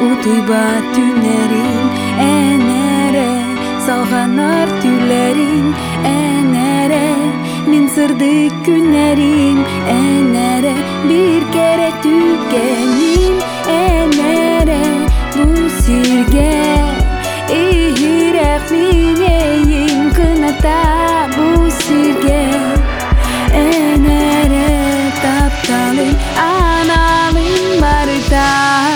Утуйба түнлерин, энере салганар түллерин, энере мен сырды күннерин, энере бир кере түккенин, энере бу сирге ийирээк минейин кыната бу сирге, энере тапталын аналын барыта.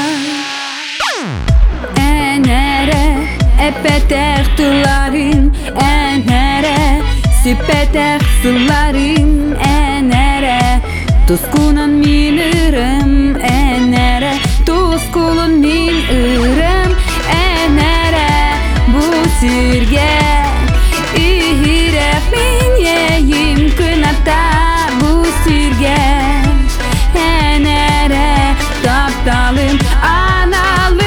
Epetek tuların enere, sipetek suların enere, tuzkunun min ırım enere, tuzkunun min ırım enere, bu sirge ihirek min yeyim kınata bu sirge, enere taptalım analım.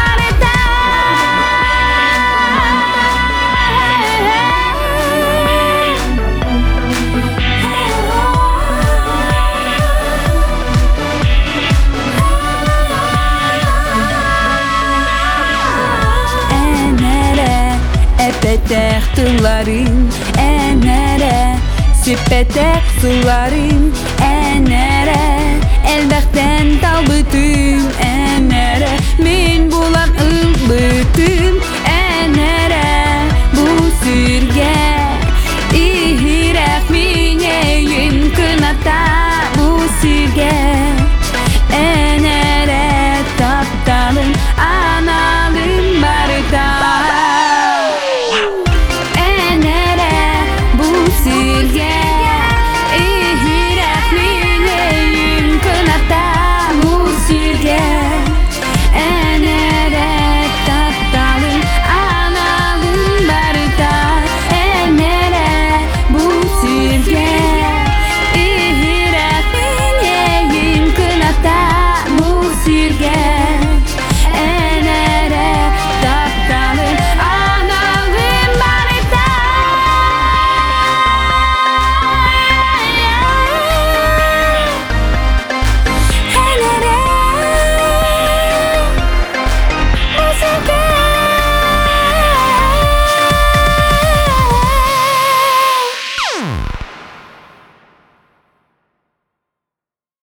Epetek tuların enere, sipetek suların enere, elbekten